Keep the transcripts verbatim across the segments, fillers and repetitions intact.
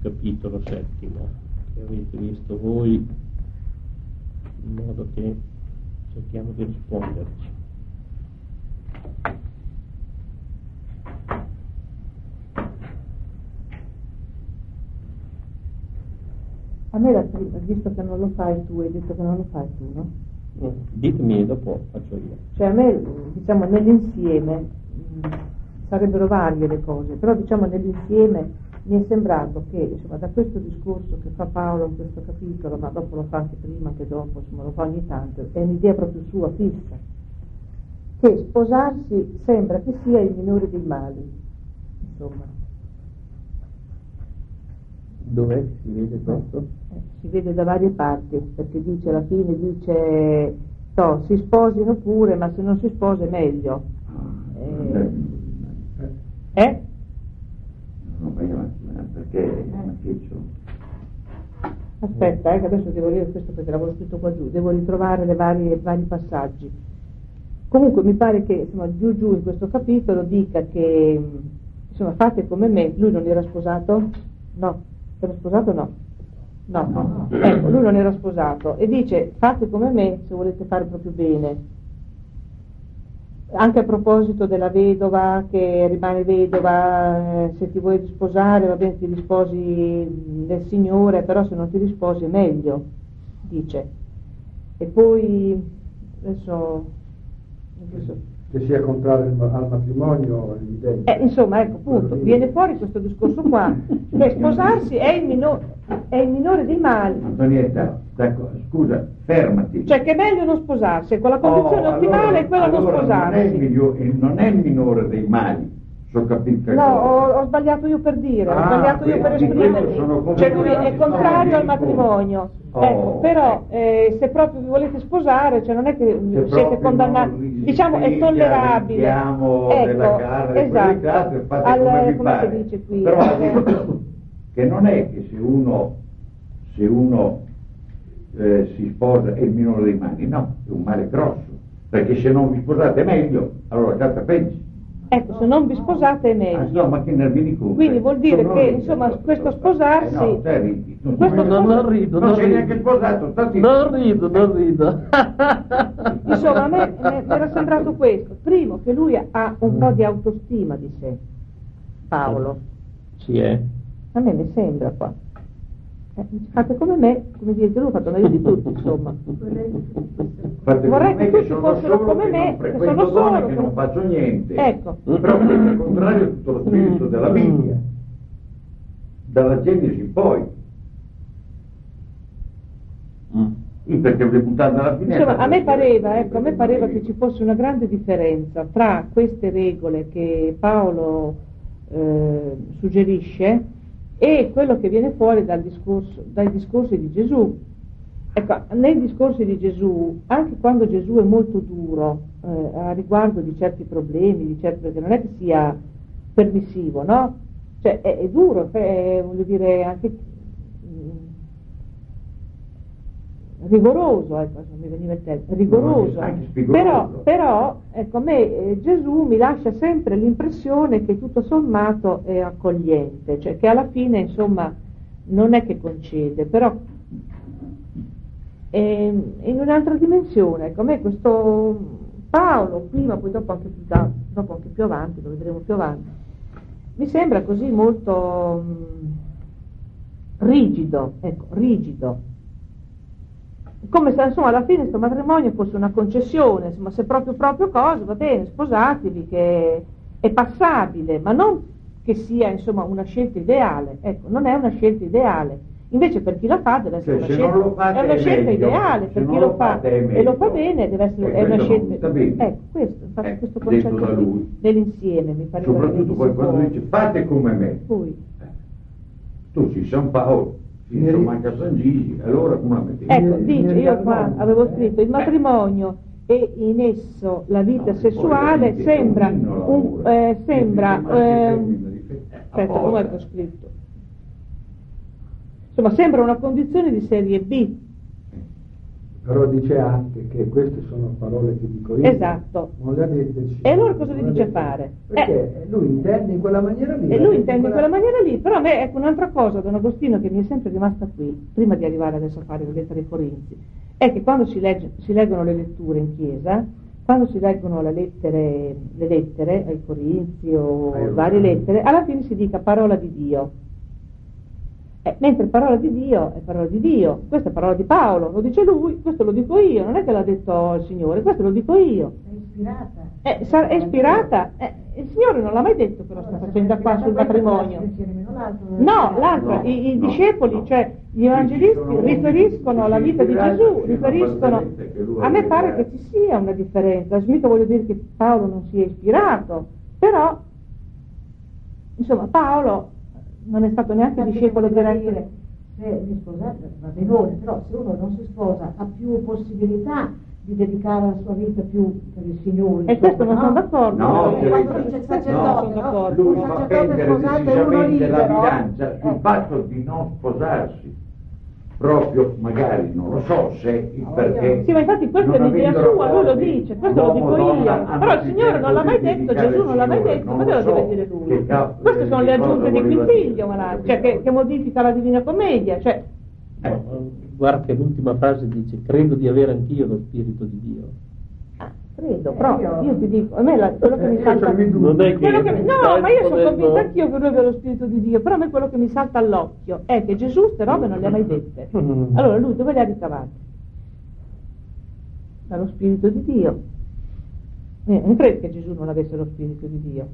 capitolo settimo che avete visto voi, in modo che cerchiamo di risponderci. A me la prima, visto che non lo fai tu, hai detto che non lo fai tu, no? Mm, ditemi e dopo faccio io. Cioè a me, diciamo, nell'insieme, mh, sarebbero varie le cose, però diciamo nell'insieme mi è sembrato che, insomma, da questo discorso che fa Paolo in questo capitolo, ma dopo lo fa anche prima che dopo, insomma lo fa ogni tanto, è un'idea proprio sua, fissa, che sposarsi sembra che sia il minore dei mali, insomma. Dov'è che si vede questo? Eh, si vede da varie parti, perché dice alla fine, dice, no, si sposino pure, ma se non si sposa è meglio. Eh? eh? No, perché eh. Aspetta, eh, che adesso devo dire questo perché l'avevo scritto qua giù, devo ritrovare le varie, i vari passaggi. Comunque mi pare che, insomma, giù giù in questo capitolo dica che, insomma, fate come me. Lui non era sposato? No. Era sposato o no? No, no. Ecco, lui non era sposato e dice fate come me se volete fare proprio bene. Anche a proposito della vedova che rimane vedova, eh, se ti vuoi risposare va bene, ti risposi del Signore, però se non ti risposi è meglio, dice. E poi adesso, adesso che sia contrario al matrimonio è evidente. Eh, insomma, ecco, appunto, viene fuori questo discorso qua, che sposarsi è il, minor, è il minore dei mali. Antonietta, ecco, scusa, fermati. Cioè che è meglio non sposarsi, con la condizione oh, ottimale allora, è quella allora non sposarsi. Non è, il migliore, non è il minore dei mali, so capito. No, ho, ho sbagliato io per dire, ah, ho sbagliato io per esprimermi. Cioè lui è contrario al matrimonio. Oh, ecco, però eh, se proprio vi volete sposare, cioè non è che se siete condannati, diciamo è tollerabile. Ecco, carne, esatto. Case, fate al, come vi come pare. si dice qui? Però al, che non è che se uno se uno eh, si sposa è il minore dei mali, no, è un male grosso, perché se non vi sposate è meglio, allora carta peggio. Ecco, se non vi sposate è meglio. Ah, no, ma che ne vieni conto? Quindi vuol dire non che ridi, insomma no, questo no, sposarsi eh, no, te ridi, non, questo non, non rido, non non sei rido. neanche sposato, stati... non rido, non rido. Insomma, a me mi era sembrato questo. Primo, che lui ha un po' di autostima di sé, Paolo. Sì, è. A me mi sembra qua. Eh, fate come me, come dire che lui ha fatto meglio di tutti, insomma. Fate Vorrei come che me, tutti sono fossero solo, come che me, non che frequento sono donne, solo. che non faccio niente. Ecco. Però questo è contrario a tutto lo spirito della Bibbia, dalla Genesi in poi. Mm. Perché le buttate dalla finestra. Insomma, a me pareva, ecco, a me pareva che ci fosse una grande differenza tra queste regole che Paolo eh, suggerisce e quello che viene fuori dal discorso, dai discorsi di Gesù. Ecco, nei discorsi di Gesù, anche quando Gesù è molto duro eh, a riguardo di certi problemi, di certi, perché non è che sia permissivo, no? Cioè è, è duro, è, voglio dire, anche mh, rigoroso, ecco, non mi veniva il termine, rigoroso, però, però ecco, a me eh, Gesù mi lascia sempre l'impressione che tutto sommato è accogliente, cioè che alla fine insomma non è che concede, però è in un'altra dimensione. Ecco, a me questo Paolo prima, poi dopo anche più, da, dopo anche più avanti, lo vedremo più avanti, mi sembra così molto mh, rigido, ecco, rigido, come se insomma alla fine questo matrimonio fosse una concessione, insomma, se proprio proprio cosa, va bene, sposatevi, che è passabile, ma non che sia insomma una scelta ideale, ecco, non è una scelta ideale, invece per chi la fa deve essere cioè, una scelta, è una è scelta meglio. ideale, Se per chi non lo lo fa è e lo fa bene deve essere, è una scelta, ecco, questo, infatti eh, questo detto concetto da lui. dell'insieme mi pare soprattutto poi quando dice fate come me. Poi. Tu sei San Paolo, si non manca San Gigi, allora come la metti? Ecco, dice, io qua avevo scritto il matrimonio e in esso la vita no, sessuale poi, sembra un, eh, sembra eh, aspetta, come ho scritto? Insomma, sembra una condizione di serie B. Però dice anche che queste sono parole che dico io. Esatto. Non le ha dette il E allora Signore, cosa gli non le dice ha dette- fare? Perché lui intende in quella maniera lì. E la lui dette intende in quella maniera lì, però a me ecco un'altra cosa, Don Agostino, che mi è sempre rimasta qui, prima di arrivare adesso a fare le lettere ai Corinzi, è che quando si, legge, si leggono le letture in chiesa, quando si leggono le lettere, le lettere ai Corinzi o Ai varie Romani. lettere, alla fine si dica parola di Dio. Eh, mentre parola di Dio è parola di Dio, questa è parola di Paolo, lo dice lui, questo lo dico io, non è che l'ha detto il Signore, questo lo dico io. È ispirata. Eh, sa- è ispirata, eh, il Signore non l'ha mai detto che lo sta facendo qua sul matrimonio. No, l'altro, No, i, i no, discepoli, no. cioè gli Ci evangelisti sono riferiscono alla vita di ispirati, Gesù, sì, riferiscono, ma che lui a me ha pare creato. che ci sia una differenza, mica voglio dire che Paolo non sia ispirato, però, insomma, Paolo non è stato neanche discepolo diretto. Se mi sposate va benone, però se uno non si sposa ha più possibilità di dedicare la sua vita più per il Signore. E questo non sono d'accordo. No, no, che- quando dice il no, sacerdote, sono no? d'accordo. Lui no. fa sacerdote pendere sposato è uno decisamente la libero. bilancia sul Eh. fatto di non sposarsi. Proprio, magari, non lo so se il perché. Sì, ma infatti questa è non l'idea avendo sua, lui lo rapporti, dice, questo lo dico uomo, io, donna, hanno però il più Signore non tempo l'ha mai di detto, dedicare Gesù non l'ha mai al detto, Signore, ma non deve lo so dire lui. che ca- Queste sono le che aggiunte cosa di voleva Quintiglio, dire, Malà, non cioè che, capivo. che modifica la Divina Commedia, cioè Eh. Guarda che l'ultima frase dice: credo di avere anch'io lo Spirito di Dio. ah, credo, però io ti dico, a me la- quello che mi Eh, salta... io c'ho i dubbi. Non è che quello che mi- no, stai ma io sono ponendo- convinta anch'io che lui abbia lo Spirito di Dio, però a me quello che mi salta all'occhio è che Gesù queste robe non le ha mai dette. Allora lui dove le ha ricavate? Dallo Spirito di Dio. Eh, non credo che Gesù non avesse lo Spirito di Dio.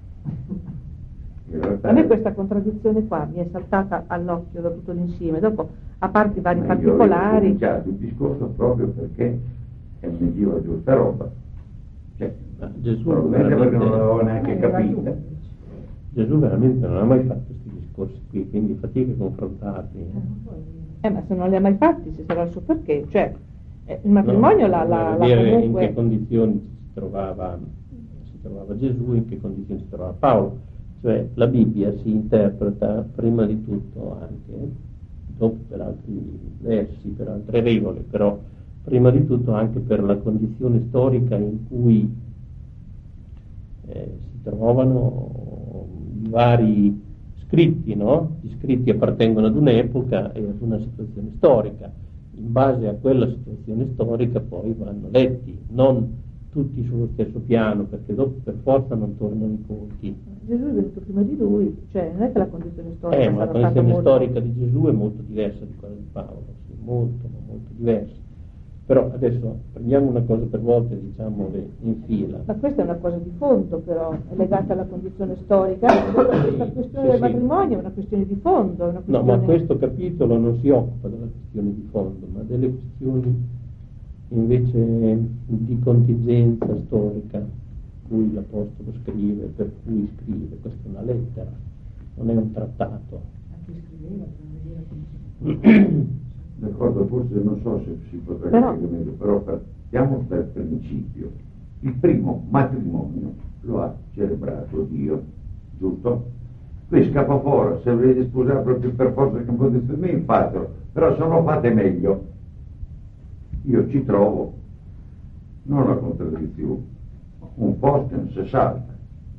In realtà- A me questa contraddizione qua mi è saltata all'occhio da tutto l'insieme, dopo a parte i vari Ma io avevo particolari. cominciato il discorso proprio perché è medio giusta roba. Cioè, Ma Gesù probabilmente perché non veramente, l'avevo neanche capita. Gesù veramente non ha mai fatto questi discorsi qui, quindi fatica a confrontarli. Eh, ma se non li ha mai fatti, ci sarà il suo perché. Cioè, eh, il matrimonio No, la, la, per la dire in comunque... che condizioni si trovava, si trovava Gesù, in che condizioni si trovava Paolo. Cioè la Bibbia si interpreta prima di tutto anche, dopo per altri versi, per altre regole, però prima di tutto anche per la condizione storica in cui eh, si trovano i vari scritti, no? Gli scritti appartengono ad un'epoca e ad una situazione storica. In base a quella situazione storica poi vanno letti, non tutti sullo stesso piano, perché dopo per forza non tornano i conti. Gesù è venuto prima di lui, cioè non è che la condizione storica Eh, ma la sarà stata condizione molto... storica di Gesù è molto diversa di quella di Paolo, sì, molto, ma molto diversa. Però adesso prendiamo una cosa per volta e diciamole in fila. Ma questa è una cosa di fondo però, è legata alla condizione storica. Questa questione sì, del sì. matrimonio è una questione di fondo, è una No, questione... ma questo capitolo non si occupa della questione di fondo, ma delle questioni invece di contingenza storica, cui l'Apostolo scrive, per cui scrive. Questa è una lettera, non è un trattato. A chi scriveva, per vedere. D'accordo, forse non so se si potrà Però- capire meglio, però partiamo dal principio. Il primo matrimonio lo ha celebrato Dio, giusto? Qui scappa fuori, se volete sposare proprio per forza che condizioni, me fatelo, però se non fate meglio, io ci trovo non la contraddizione, un posten se salta.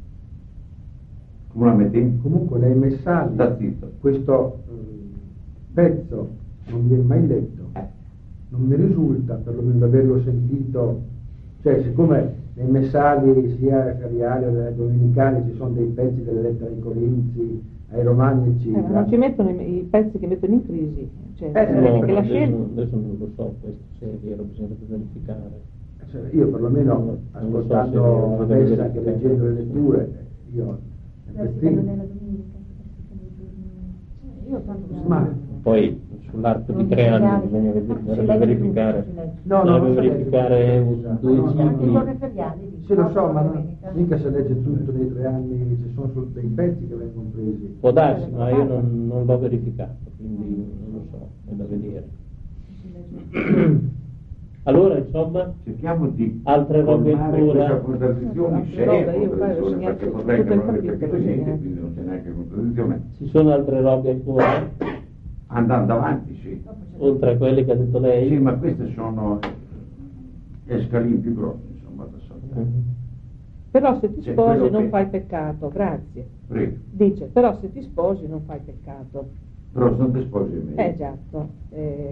Come la metti? Comunque nei messaggi Sta zitto. questo eh, pezzo non mi è mai letto, Eh. non mi risulta perlomeno di averlo sentito, cioè siccome nei messaggi sia feriali che domenicali ci sono dei pezzi delle lettere ai Corinzi, ai Romani Eh, ma eccetera, non ci mettono i, i pezzi che mettono in crisi, cioè, Eh, non No, è che la adesso, scelta... adesso non lo so, questo se è vero bisognerebbe verificare. cioè, io perlomeno Non lo so ascoltando se- la se messa deve che verificare. leggendo le letture, io Versica non è la domenica, versica nei giorni. Io tanto Ma- Poi sull'arco di tre anni bisogna vedere- bisognerebbe verificare, No, no, bisognerebbe non si verificare legge. un- due No, no, Anche i cicli. giorni feriali. sì lo so, ma non, domenica. mica si legge tutto nei tre anni, ci sono solo dei pezzi che vengono presi. Può darsi, ma io non, non l'ho verificato, quindi non lo so, è da vedere. Allora, insomma, Cerchiamo di Altre robe colmare ancora? questa contraddizione, Altre se robe, è io poi ho contraddizione, segnato perché tutto potrei che il non abbia capitolo, capito niente, niente. quindi non c'è neanche contraddizione. ci sono altre robe ancora? andando avanti, sì. Oltre a quelle che ha detto lei? Sì, ma queste sono scalini più grossi, insomma, da saltare. Mm. Però se ti Cioè, sposi quello non che- fai peccato, grazie. Prego. Dice, però se ti sposi non fai peccato. Però sono dei sposi miei. Eh, esatto. Eh,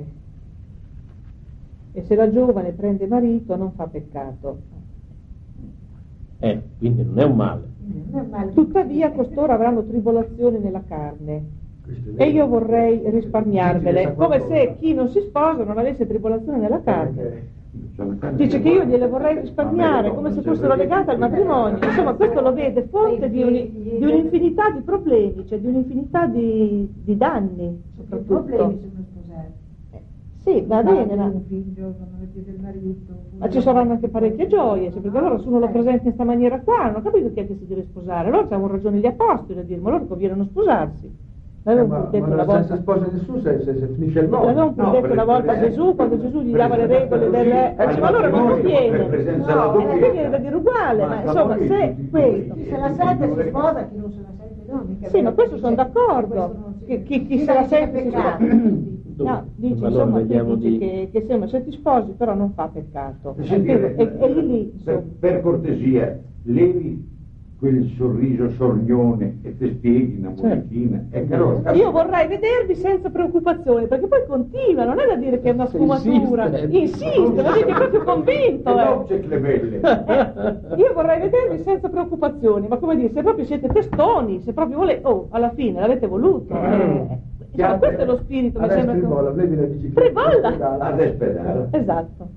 e se la giovane prende marito non fa peccato. Eh, quindi non è un male. Non è male. Tuttavia costoro avranno tribolazioni nella carne. Questo è E vero. io vorrei risparmiarvele, Difficile come qualcosa. se chi non si sposa non avesse tribolazione nella carne. Perché- Sono tanti Dice che io gliele vorrei risparmiare, Ma come se me le fossero do, legate al matrimonio. Insomma, questo lo vede fonte di, uni- di un'infinità di problemi, cioè di un'infinità di, di danni, Che soprattutto. problemi se non sposare? Eh, Sì, va bene, ma, Un figlio, non avete del marito. ma ci saranno anche parecchie gioie, cioè, perché allora se uno lo presenta in questa maniera qua, non ho capito chi è che si deve sposare. Allora c'hanno ragione gli apostoli a dire, ma loro conviene non sposarsi. Eh, L'avevamo ma, detto ma una non volta. senza sposa nessuno se, se, se finisce il mondo. L'avevamo pure No, detto per- una volta a per- Gesù, quando Gesù gli per- dava le regole del... così, Eh, dice, ma allora non matrimonio, conviene. per presenza No, alla eh, doppia. quindi è da dire uguale, Ma ma sta insomma, noi se tutti questo... Chi se la sente si sposa, chi non se la sente no. mica Sì, ma vero questo che sono dice- d'accordo. questo non si- Che chi, chi chi se la dice sente si peccato. sposa. Dove? No, dice, Ma allora insomma, vediamo qui dice di- che, che insomma, se ti sposi però non fa peccato. Eh, senti, E, e, e lì lì, per, insomma. per cortesia, levi quel sorriso sornione e ti spieghi una Certo. monechina. E che allora, Io vorrei vedervi senza preoccupazione, perché poi continua, non è da dire che è una Se sfumatura. insiste. Insiste, vuol dire che è proprio convinto. E eh. non c'è le belle. Eh, io vorrei vedervi senza preoccupazioni, ma come dire, se proprio siete testoni, se proprio volete, oh, alla fine l'avete voluto. eh. Insomma, questo è lo spirito, mi Adesso sembra. che- Tribolla, levi la bicicletta. Tribolla! Adesso pedala. Esatto.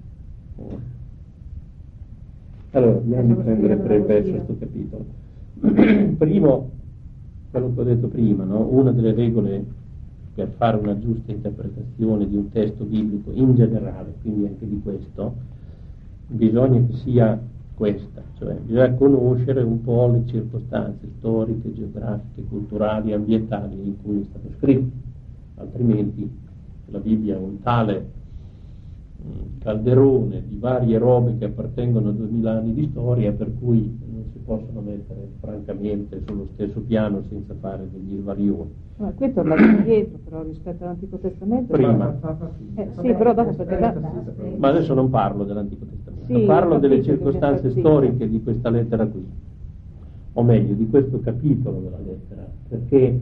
Allora, andiamo a Adesso prendere lo per spiegano pezzo così. questo capitolo. Primo, quello che ho detto prima, no? Una delle regole per fare una giusta interpretazione di un testo biblico in generale, quindi anche di questo, bisogna che sia questa, cioè bisogna conoscere un po' le circostanze storiche, geografiche, culturali, ambientali in cui è stato scritto, altrimenti la Bibbia è un tale mh, calderone di varie robe che appartengono a duemila anni di storia, per cui non si possono mettere francamente sullo stesso piano senza fare degli svarioni. Ma qui tornate indietro però rispetto all'Antico Testamento. Prima. Eh, sì, però dopo perché da- Ma adesso non parlo dell'Antico Testamento, Sì, parlo ho delle capito che circostanze mi sta storiche di questa lettera qui, o meglio di questo capitolo della lettera, perché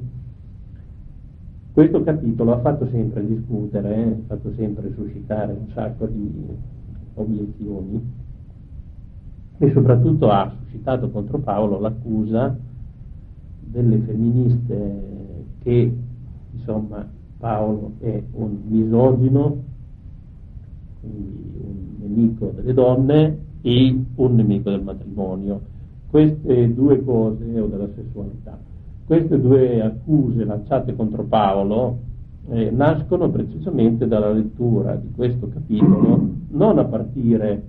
questo capitolo ha fatto sempre discutere, eh, ha fatto sempre suscitare un sacco di obiezioni e soprattutto ha suscitato contro Paolo l'accusa delle femministe che insomma Paolo è un misogino, quindi un nemico delle donne e un nemico del matrimonio. Queste due cose, o della sessualità, queste due accuse lanciate contro Paolo eh, nascono precisamente dalla lettura di questo capitolo, non a partire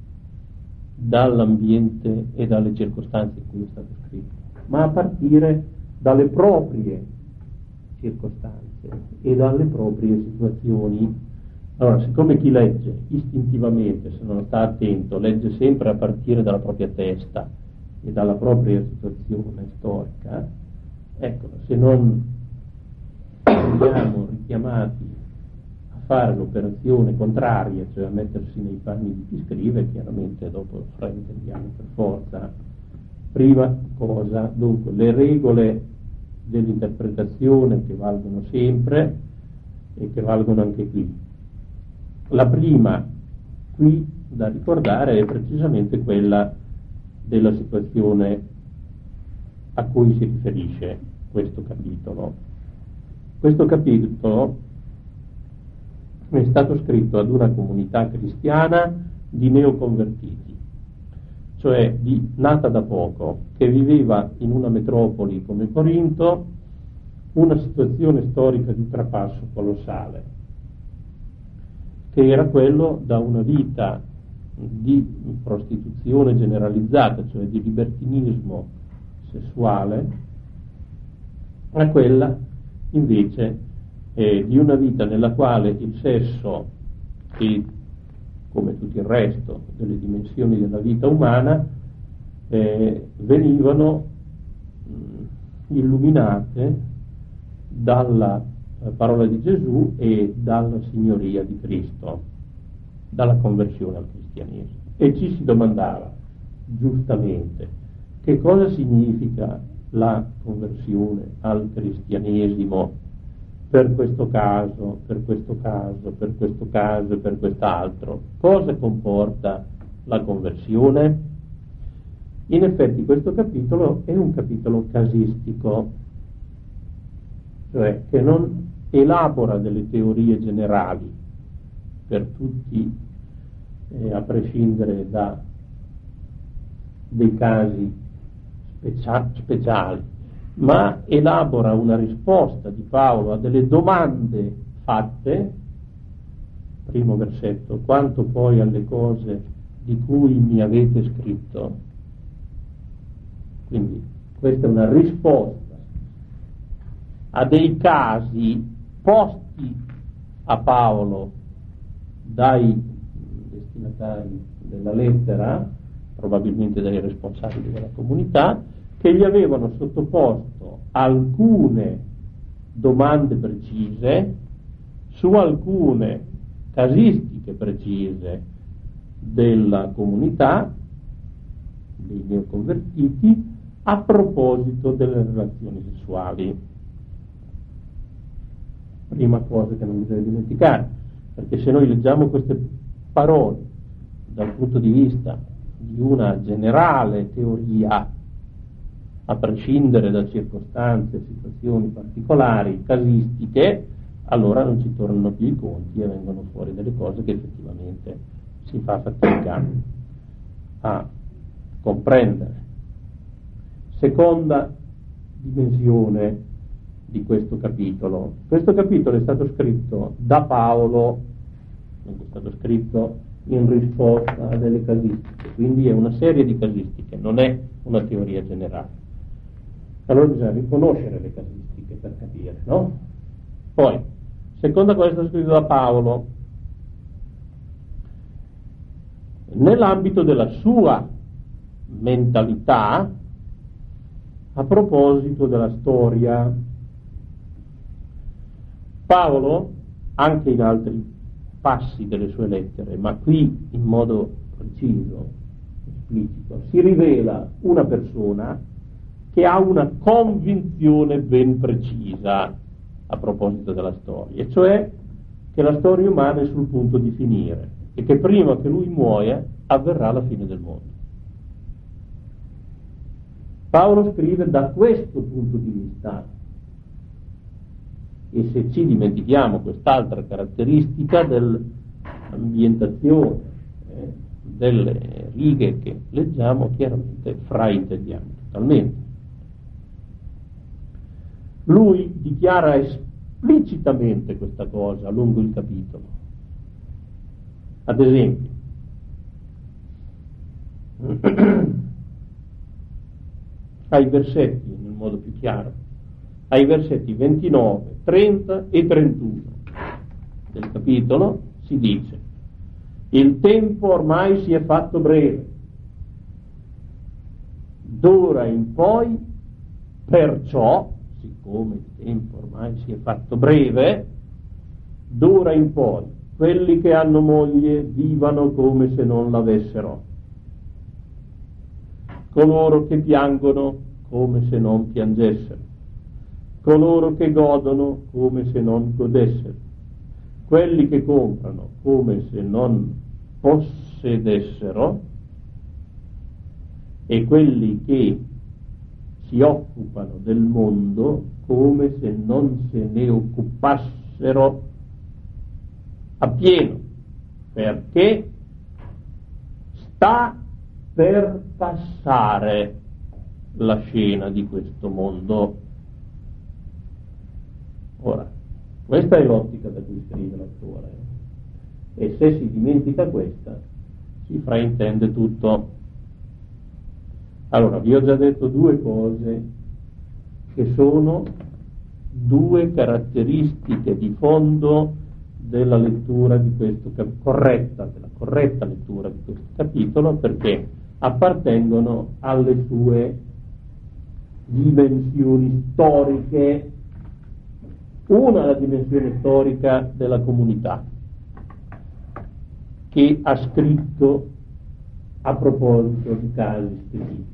dall'ambiente e dalle circostanze in cui è stato scritto, ma a partire dalle proprie circostanze e dalle proprie situazioni. Allora, siccome chi legge istintivamente, se non sta attento, legge sempre a partire dalla propria testa e dalla propria situazione storica, ecco, se non siamo richiamati a fare l'operazione contraria, cioè a mettersi nei panni di chi scrive, chiaramente dopo lo fraintendiamo per forza. Prima cosa, dunque, le regole dell'interpretazione che valgono sempre e che valgono anche qui. La prima qui da ricordare è precisamente quella della situazione a cui si riferisce questo capitolo. Questo capitolo è stato scritto ad una comunità cristiana di neoconvertiti, cioè di, nata da poco, che viveva in una metropoli come Corinto una situazione storica di trapasso colossale, che era quello da una vita di prostituzione generalizzata, cioè di libertinismo sessuale, a quella invece eh, di una vita nella quale il sesso e come tutto il resto delle dimensioni della vita umana eh, venivano mh, illuminate dalla eh, parola di Gesù e dalla signoria di Cristo, dalla conversione al cristianesimo. E ci si domandava, giustamente, che cosa significa la conversione al cristianesimo per questo caso, per questo caso, per questo caso e per quest'altro. Cosa comporta la conversione? In effetti questo capitolo è un capitolo casistico, cioè che non elabora delle teorie generali per tutti, eh, a prescindere da dei casi specia- speciali, ma elabora una risposta di Paolo a delle domande fatte. Primo versetto: quanto poi alle cose di cui mi avete scritto. Quindi questa è una risposta a dei casi posti a Paolo dai destinatari della lettera, probabilmente dai responsabili della comunità, che gli avevano sottoposto alcune domande precise su alcune casistiche precise della comunità, dei neoconvertiti, a proposito delle relazioni sessuali. Prima cosa che non bisogna dimenticare, perché se noi leggiamo queste parole dal punto di vista di una generale teoria, a prescindere da circostanze e situazioni particolari, casistiche, allora non ci tornano più i conti e vengono fuori delle cose che effettivamente si fa fatica a comprendere. Seconda dimensione di questo capitolo. Questo capitolo è stato scritto da Paolo, non è stato scritto in risposta a delle casistiche, quindi è una serie di casistiche, non è una teoria generale. Allora bisogna riconoscere le casistiche per capire, no? Poi, seconda cosa, è stato scritto da Paolo nell'ambito della sua mentalità a proposito della storia. Paolo, anche in altri passi delle sue lettere, ma qui in modo preciso, esplicito, si rivela una persona che ha una convinzione ben precisa a proposito della storia, e cioè che la storia umana è sul punto di finire e che prima che lui muoia avverrà la fine del mondo. Paolo scrive da questo punto di vista, e se ci dimentichiamo quest'altra caratteristica dell'ambientazione, eh, delle righe che leggiamo, chiaramente fraintendiamo totalmente. Lui dichiara esplicitamente questa cosa lungo il capitolo. Ad esempio, ai versetti, nel modo più chiaro, ai versetti ventinove, trenta e trentuno del capitolo si dice: il tempo ormai si è fatto breve, d'ora in poi, perciò, siccome il tempo ormai si è fatto breve, d'ora in poi quelli che hanno moglie vivano come se non l'avessero, coloro che piangono come se non piangessero, coloro che godono come se non godessero, quelli che comprano come se non possedessero, e quelli che si occupano del mondo come se non se ne occupassero appieno, perché sta per passare la scena di questo mondo. Ora, questa è l'ottica da cui scrive l'autore, e se si dimentica questa si fraintende tutto. Allora, vi ho già detto due cose che sono due caratteristiche di fondo della lettura di questo cap- corretta, della corretta lettura di questo capitolo, perché appartengono alle sue dimensioni storiche. Una è la dimensione storica della comunità, che ha scritto a proposito di casi specifici,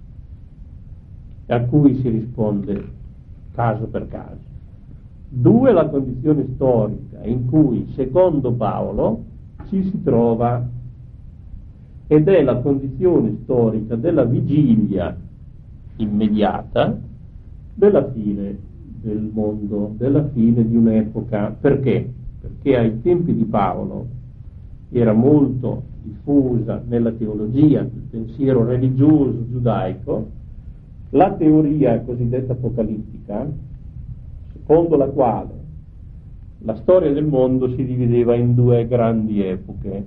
a cui si risponde caso per caso. Due, la condizione storica in cui, secondo Paolo, ci si trova, ed è la condizione storica della vigilia immediata della fine del mondo, della fine di un'epoca. Perché? Perché ai tempi di Paolo era molto diffusa nella teologia, nel pensiero religioso giudaico, la teoria cosiddetta apocalittica, secondo la quale la storia del mondo si divideva in due grandi epoche.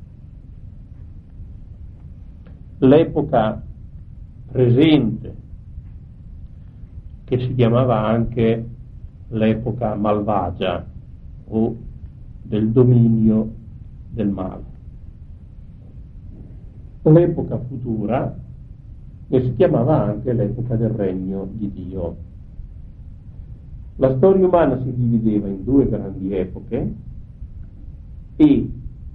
L'epoca presente, che si chiamava anche l'epoca malvagia o del dominio del male. L'epoca futura, che si chiamava anche l'epoca del regno di Dio. La storia umana si divideva in due grandi epoche e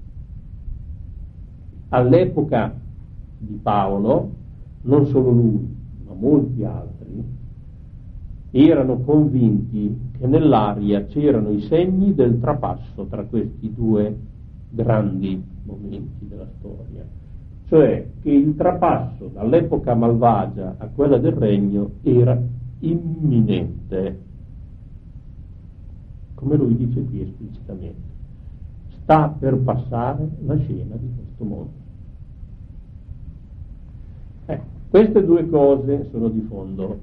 all'epoca di Paolo, non solo lui, ma molti altri, erano convinti che nell'aria c'erano i segni del trapasso tra questi due grandi momenti della storia, cioè che il trapasso dall'epoca malvagia a quella del regno era imminente, come lui dice qui esplicitamente. Sta per passare la scena di questo mondo. Eh, queste due cose sono di fondo,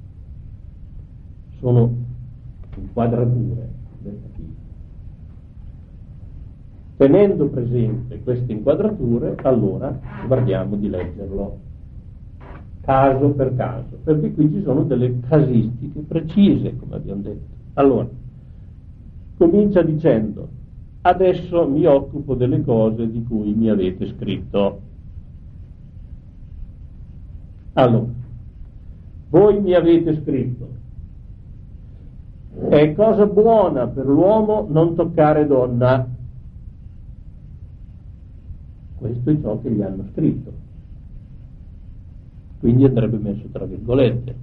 sono inquadrature del capitolo. Tenendo presente queste inquadrature, allora guardiamo di leggerlo caso per caso, perché qui ci sono delle casistiche precise, come abbiamo detto. Allora, comincia dicendo: adesso mi occupo delle cose di cui mi avete scritto. Allora, voi mi avete scritto: è cosa buona per l'uomo non toccare donna. Questo è ciò che gli hanno scritto, quindi andrebbe messo tra virgolette.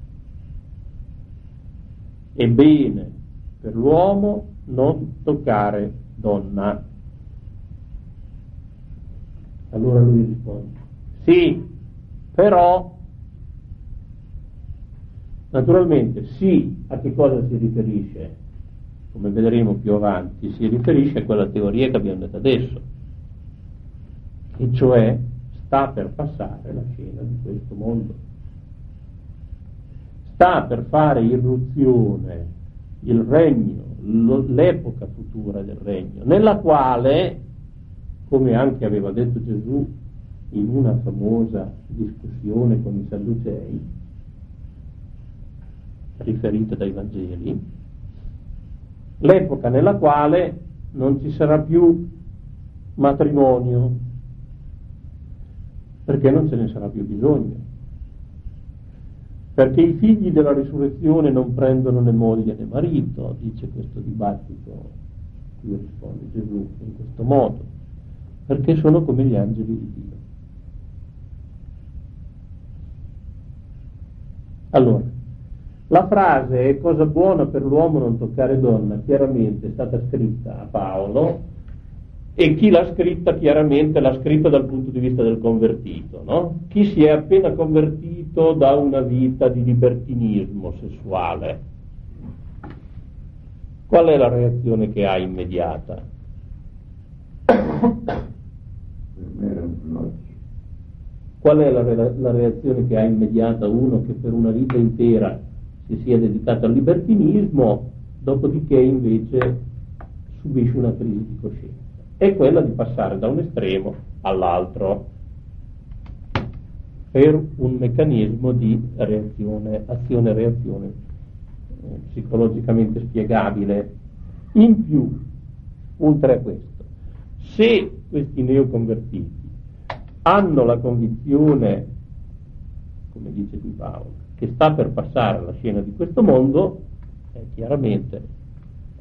È bene per l'uomo non toccare donna. Allora lui risponde: sì, però, naturalmente sì, a che cosa si riferisce? Come vedremo più avanti, si riferisce a quella teoria che abbiamo detto adesso, e cioè sta per passare la scena di questo mondo, sta per fare irruzione il regno, l'epoca futura del regno, nella quale, come anche aveva detto Gesù in una famosa discussione con i Sadducei, riferita dai Vangeli, l'epoca nella quale non ci sarà più matrimonio, perché non ce ne sarà più bisogno, perché i figli della risurrezione non prendono né moglie né marito, dice questo dibattito, qui risponde Gesù in questo modo, perché sono come gli angeli di Dio. Allora, la frase è cosa buona per l'uomo non toccare donna, chiaramente è stata scritta a Paolo, e chi l'ha scritta chiaramente l'ha scritta dal punto di vista del convertito, no? Chi si è appena convertito da una vita di libertinismo sessuale, qual è la reazione che ha immediata? Qual è la, la reazione che ha immediata uno che per una vita intera si sia dedicato al libertinismo, dopodiché invece subisce una crisi di coscienza? È quella di passare da un estremo all'altro per un meccanismo di reazione, azione-reazione eh, psicologicamente spiegabile. In più, oltre a questo, se questi neoconvertiti hanno la convinzione, come dice qui Paolo, che sta per passare la scena di questo mondo, eh, chiaramente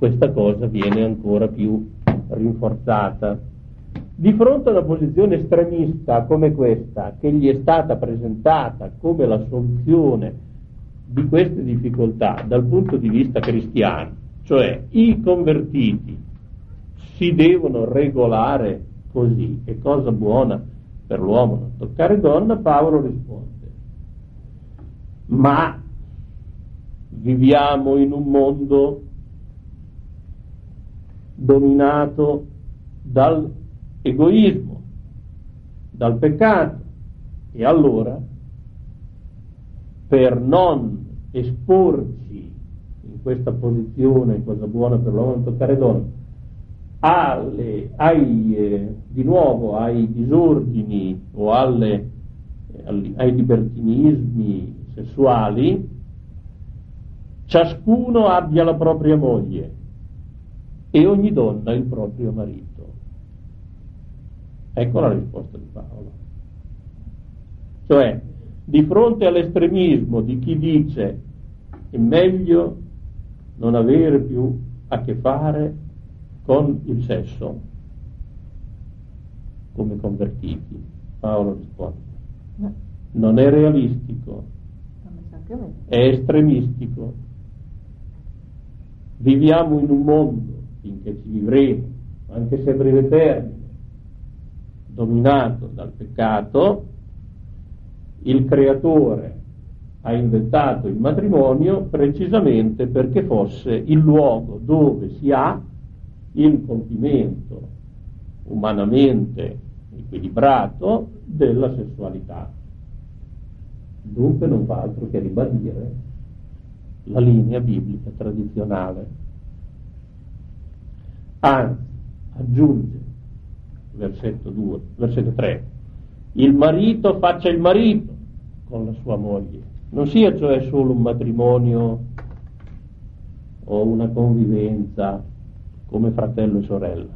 questa cosa viene ancora più rinforzata. Di fronte a una posizione estremista come questa, che gli è stata presentata come la soluzione di queste difficoltà dal punto di vista cristiano, cioè i convertiti si devono regolare così, è cosa buona per l'uomo non toccare donna, Paolo risponde: ma viviamo in un mondo dominato dal egoismo, dal peccato, e allora per non esporci in questa posizione, cosa buona per l'uomo non toccare donna, alle, ai, eh, di nuovo ai disordini o alle, eh, ai libertinismi sessuali, ciascuno abbia la propria moglie e ogni donna il proprio marito. Ecco la risposta di Paolo. Cioè, di fronte all'estremismo di chi dice è meglio non avere più a che fare con il sesso come convertiti, Paolo risponde: No. non è realistico, Non mi sa che me. è estremistico. Viviamo in un mondo, finché ci vivremo, anche se a breve termine, dominato dal peccato. Il creatore ha inventato il matrimonio precisamente perché fosse il luogo dove si ha il compimento umanamente equilibrato della sessualità. Dunque non fa altro che ribadire la linea biblica tradizionale. Anzi, aggiunge, versetto due, versetto tre, il marito faccia il marito con la sua moglie, non sia cioè solo un matrimonio o una convivenza come fratello e sorella,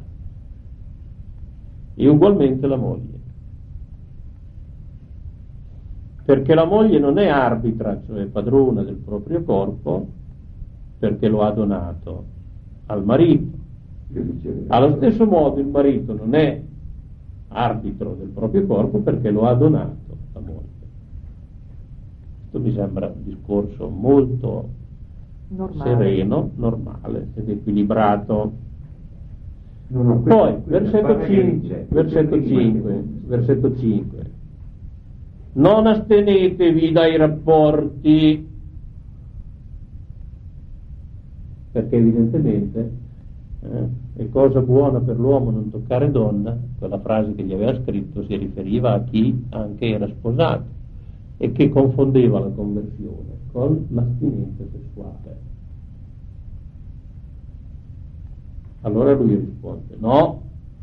e ugualmente la moglie, perché la moglie non è arbitra, cioè padrona del proprio corpo, perché lo ha donato al marito. Allo stesso modo il marito non è arbitro del proprio corpo perché lo ha donato alla moglie. Questo mi sembra un discorso molto Normale. sereno, normale ed equilibrato. No, no, Poi, questo- versetto questo cinque, dice- versetto questo cinque, dice- versetto cinque. Non astenetevi dai rapporti, perché evidentemente eh, è cosa buona per l'uomo non toccare donna. Quella frase che gli aveva scritto si riferiva a chi anche era sposato e che confondeva la conversione con l'astinenza sessuale. Allora lui risponde: no,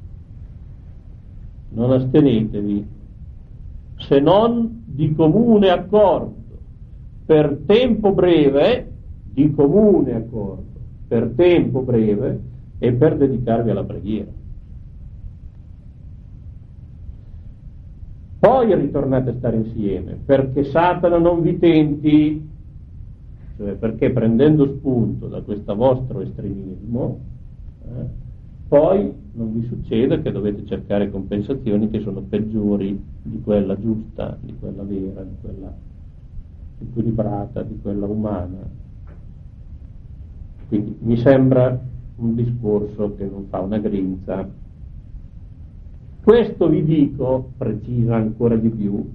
non astenetevi, se non di comune accordo, per tempo breve, di comune accordo, per tempo breve, e per dedicarvi alla preghiera. Poi ritornate a stare insieme, perché Satana non vi tenti, cioè perché prendendo spunto da questo vostro estremismo, eh, poi non vi succede che dovete cercare compensazioni che sono peggiori di quella giusta, di quella vera, di quella equilibrata, di quella umana. Quindi mi sembra un discorso che non fa una grinza. Questo vi dico, precisa ancora di più,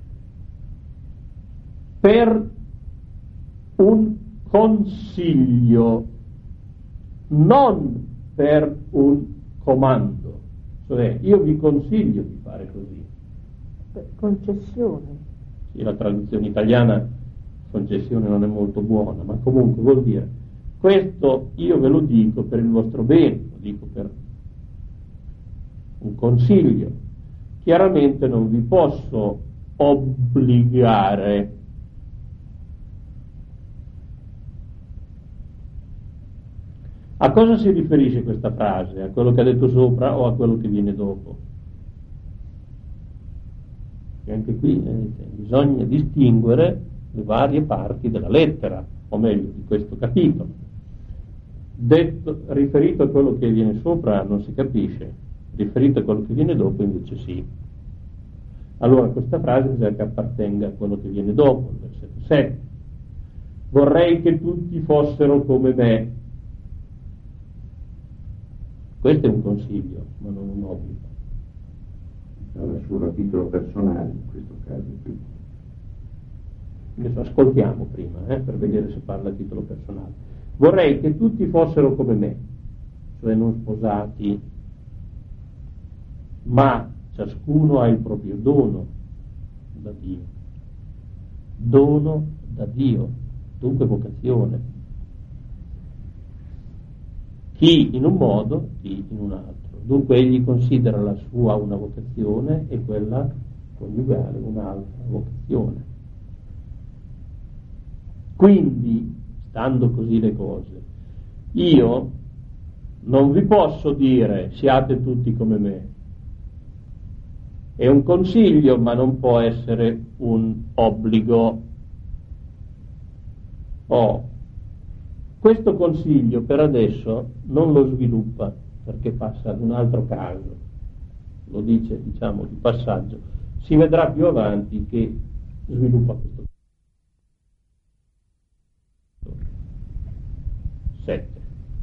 per un consiglio, non per un comando. Cioè, io vi consiglio di fare così. Concessione. Sì, la traduzione italiana concessione non è molto buona, ma comunque vuol dire questo io ve lo dico per il vostro bene, lo dico per un consiglio. Chiaramente non vi posso obbligare. A cosa si riferisce questa frase? A quello che ha detto sopra o a quello che viene dopo? E anche qui eh, bisogna distinguere le varie parti della lettera, o meglio di questo capitolo. detto, riferito a quello che viene sopra non si capisce, riferito a quello che viene dopo invece sì. Allora questa frase bisogna che appartenga a quello che viene dopo, il versetto sette. Vorrei che tutti fossero come me. Questo è un consiglio, ma non un obbligo. Allora, solo a titolo personale in questo caso qui. Adesso ascoltiamo prima, eh, per vedere se parla a titolo personale. Vorrei che tutti fossero come me, cioè non sposati, ma ciascuno ha il proprio dono da Dio. Dono da Dio, dunque vocazione. Chi in un modo, chi in un altro. Dunque egli considera la sua una vocazione e quella coniugale un'altra vocazione. Quindi, stando così le cose, io non vi posso dire siate tutti come me. È un consiglio, ma non può essere un obbligo. Oh, questo consiglio per adesso non lo sviluppa, perché passa ad un altro caso, lo dice, diciamo, di passaggio. Si vedrà più avanti che sviluppa questo sette.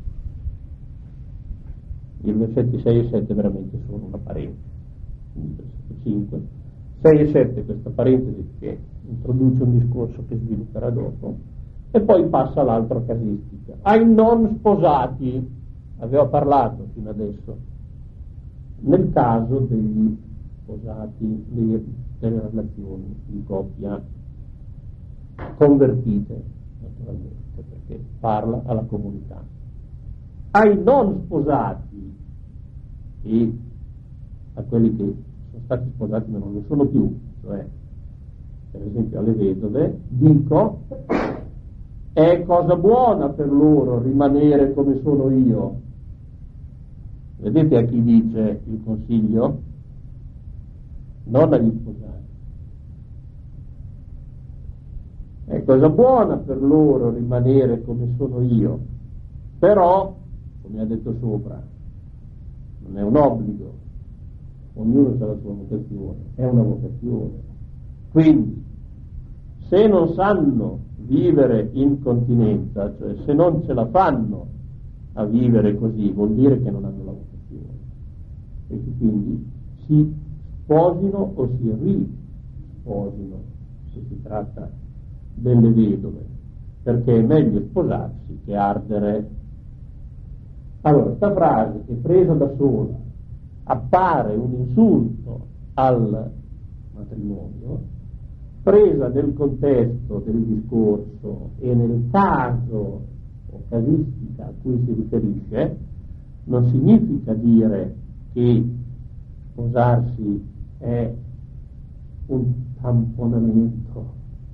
I versetti sei e sette veramente sono una parentesi. cinque, sei e sette, questa parentesi che introduce un discorso che svilupperà dopo, e poi passa all'altra casistica. Ai non sposati, avevo parlato fino adesso, nel caso degli sposati, delle, delle relazioni di coppia convertite, naturalmente, perché parla alla comunità. Ai non sposati e a quelli che sono stati sposati ma non lo sono più, cioè per esempio alle vedove, dico, è cosa buona per loro rimanere come sono io. Vedete a chi dice il consiglio? Non agli sposati. È cosa buona per loro rimanere come sono io, però, come ha detto sopra, non è un obbligo, ognuno ha la sua vocazione, è una vocazione. Quindi, se non sanno vivere in continenza, cioè se non ce la fanno a vivere così, vuol dire che non hanno la vocazione, e che quindi si sposino o si risposino, se si tratta delle vedove, perché è meglio sposarsi che ardere. Allora, questa frase che presa da sola appare un insulto al matrimonio, presa nel contesto del discorso e nel caso o casistica a cui si riferisce, non significa dire che sposarsi è un tamponamento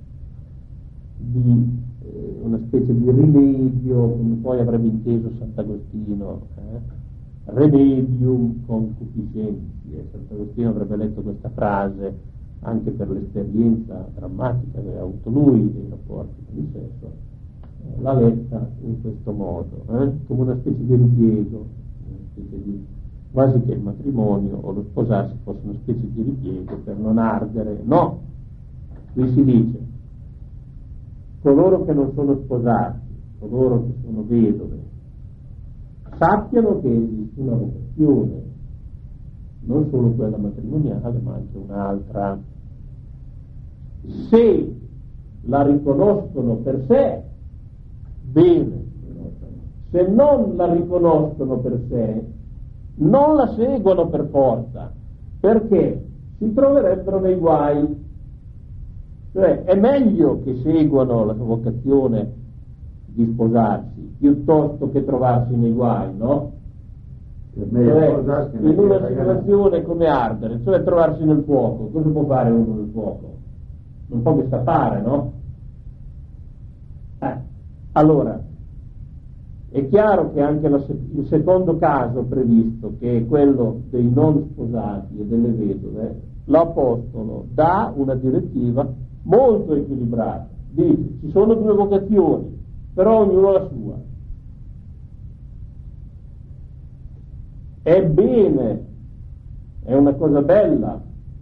di eh, una specie di rimedio, come poi avrebbe inteso Sant'Agostino, eh? Remedium concupiscentia. Sant'Agostino avrebbe letto questa frase anche per l'esperienza drammatica che aveva avuto lui dei rapporti con il sesso, eh, l'ha letta in questo modo, eh? come una specie di ripiego, una specie di, quasi che il matrimonio o lo sposarsi fosse una specie di ripiego per non ardere. No, qui si dice coloro che non sono sposati, coloro che sono vedove, sappiano che esiste una vocazione, non solo quella matrimoniale ma anche un'altra. Se la riconoscono per sé, bene, se non la riconoscono per sé, non la seguono per forza, perché si troverebbero nei guai. Cioè è meglio che seguano la vocazione di sposarsi piuttosto che trovarsi nei guai, no? Cioè, in una situazione come ardere, cioè trovarsi nel fuoco, cosa può fare uno nel fuoco? Non può che scappare, no? Eh, allora, è chiaro che anche la, il secondo caso previsto, che è quello dei non sposati e delle vedove, l'Apostolo dà una direttiva molto equilibrata. Dice, ci sono due vocazioni, però ognuno ha la sua. è bene, è una cosa bella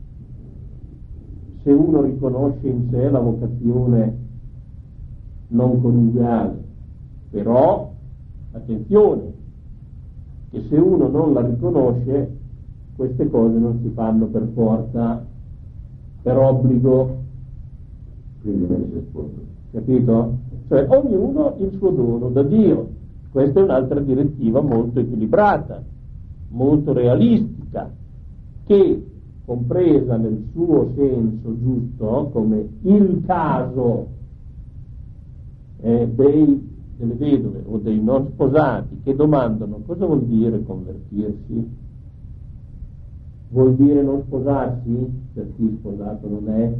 se uno riconosce in sé la vocazione non coniugale, però attenzione che se uno non la riconosce queste cose non si fanno per forza, per obbligo, Quindi non si sposa. capito? Cioè ognuno il suo dono da Dio. Questa è un'altra direttiva molto equilibrata, molto realistica, che compresa nel suo senso giusto come il caso eh, dei, delle vedove o dei non sposati che domandano cosa vuol dire convertirsi. Vuol dire non sposarsi per chi sposato non è?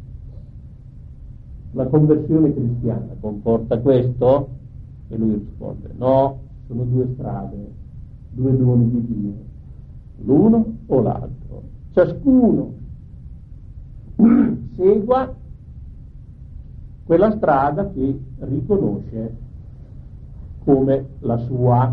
La conversione cristiana comporta questo? E lui risponde no, sono due strade, due doni di Dio, l'uno o l'altro. Ciascuno segua quella strada che riconosce come la sua.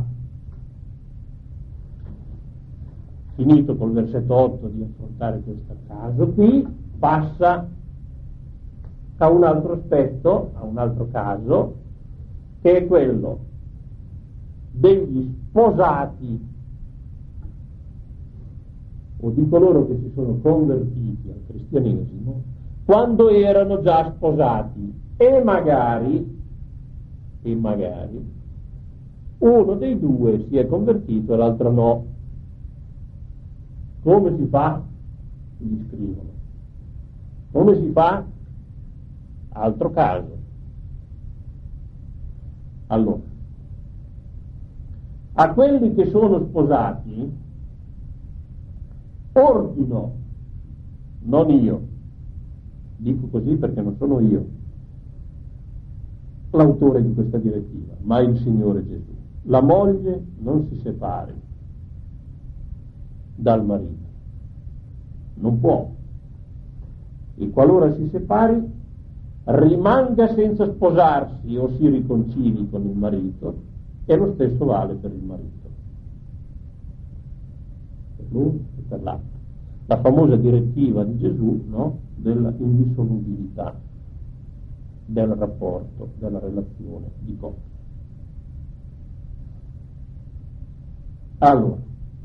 Finito col versetto otto di affrontare questo caso, qui passa a un altro aspetto, a un altro caso, che è quello degli sposati o di coloro che si sono convertiti al cristianesimo quando erano già sposati e magari e magari uno dei due si è convertito e l'altro no. Come si fa? Gli scrivono. Come si fa? Altro caso. Allora, a quelli che sono sposati ordino, non io, dico così perché non sono io l'autore di questa direttiva, ma il Signore Gesù. La moglie non si separi dal marito, non può, e qualora si separi rimanga senza sposarsi o si riconcili con il marito, e lo stesso vale per il marito, per lui e per l'altro. La famosa direttiva di Gesù, no? Della indissolubilità del rapporto, della relazione di coppia. Allora,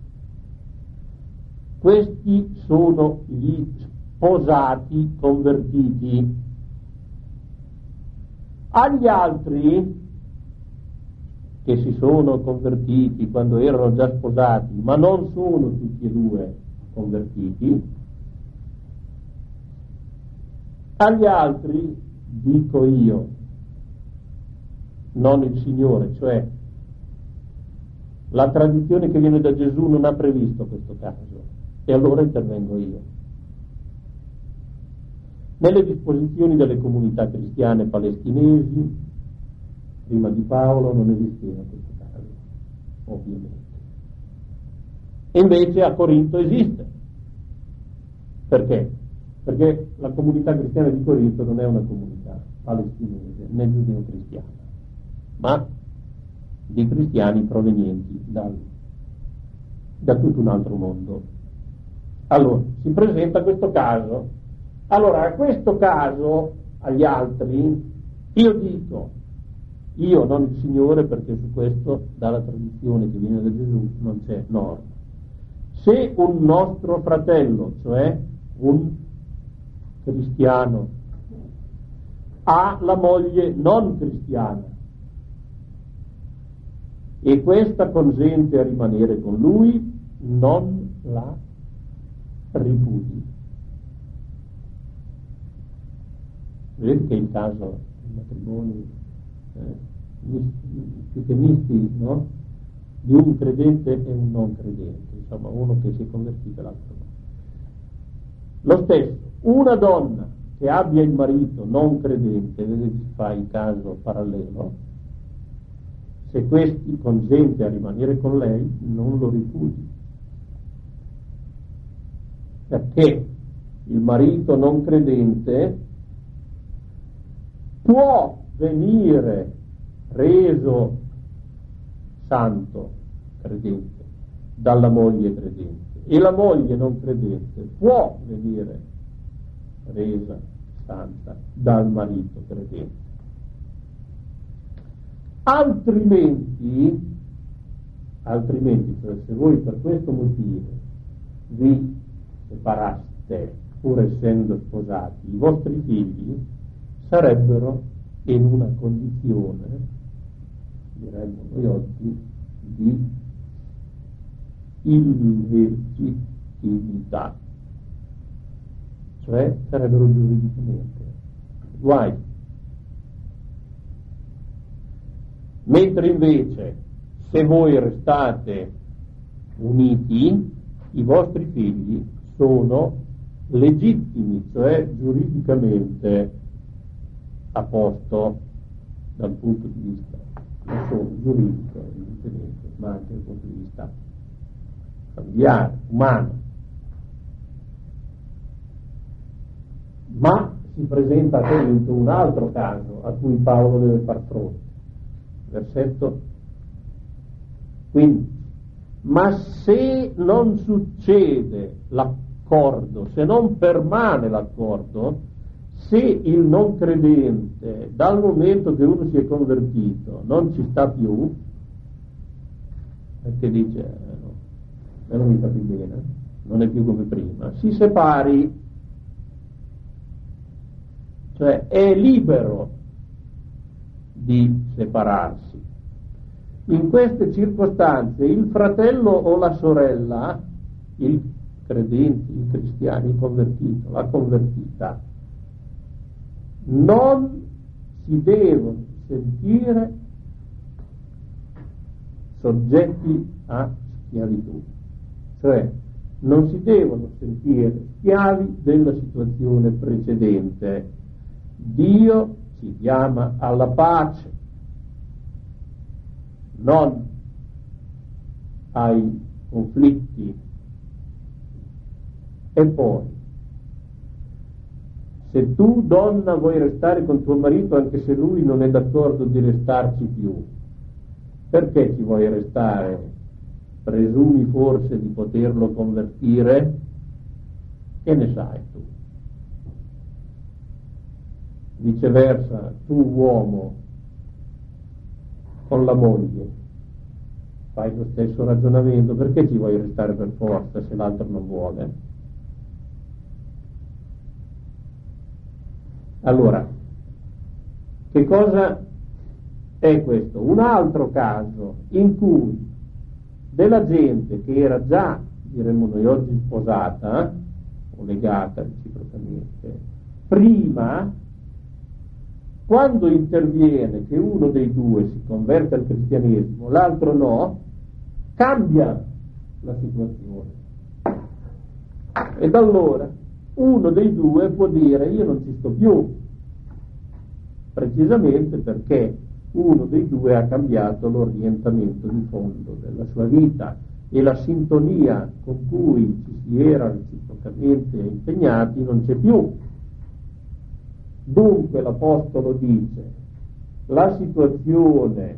questi sono gli sposati convertiti. Agli altri che si sono convertiti quando erano già sposati, ma non sono tutti e due convertiti, agli altri dico io, non il Signore, cioè la tradizione che viene da Gesù non ha previsto questo caso, e allora intervengo io. Nelle disposizioni delle comunità cristiane palestinesi, prima di Paolo, non esisteva questo caso, ovviamente. E invece a Corinto esiste. Perché? Perché la comunità cristiana di Corinto non è una comunità palestinese né giudeo-cristiana, ma di cristiani provenienti dal, da tutto un altro mondo. Allora, si presenta questo caso. Allora, a questo caso, agli altri, io dico, io non il Signore, perché su questo, dalla tradizione che viene da Gesù, non c'è norma. Se un nostro fratello, cioè un cristiano, ha la moglie non cristiana e questa consente a rimanere con lui, non la ripudi. Vedete che il caso dei matrimoni eh, più che misti, no? Di un credente e un non credente, insomma uno che si è convertito e l'altro no. Lo stesso, una donna che abbia il marito non credente, vedete, si fa il caso parallelo, se questi consente a rimanere con lei non lo ripudi, perché il marito non credente può venire reso santo, credente, dalla moglie credente, e la moglie non credente può venire resa santa dal marito credente. Altrimenti, altrimenti, cioè se voi per questo motivo vi separaste, pur essendo sposati, i vostri figli sarebbero in una condizione, diremmo noi oggi, di illegittimità, cioè sarebbero giuridicamente guai. Mentre invece se voi restate uniti, i vostri figli sono legittimi, cioè giuridicamente a posto dal punto di vista non solo giuridico evidentemente, ma anche dal punto di vista familiare, umano. Ma si presenta a Corinto un altro caso a cui Paolo deve far fronte. Versetto quindici. Ma se non succede l'accordo, se non permane l'accordo, se il non credente dal momento che uno si è convertito non ci sta più, perché dice eh no, e non mi sta più bene, non è più come prima, si separi, cioè è libero di separarsi. In queste circostanze il fratello o la sorella, il credente, il cristiano, il convertito, la convertita, non si devono sentire soggetti a schiavitù, cioè non si devono sentire schiavi della situazione precedente. Dio ci chiama alla pace, non ai conflitti. E poi, se tu donna vuoi restare con tuo marito anche se lui non è d'accordo di restarci più, perché ci vuoi restare? Presumi forse di poterlo convertire? Che ne sai tu? Viceversa, tu uomo con la moglie fai lo stesso ragionamento, perché ci vuoi restare per forza se l'altro non vuole? Allora, che cosa è questo? Un altro caso in cui della gente che era già, diremmo noi oggi, sposata eh, o legata reciprocamente, prima, quando interviene che uno dei due si converte al cristianesimo, l'altro no, cambia la situazione. Ed allora uno dei due può dire io non ci sto più, precisamente perché uno dei due ha cambiato l'orientamento di fondo della sua vita e la sintonia con cui ci si era reciprocamente impegnati non c'è più. Dunque l'Apostolo dice la situazione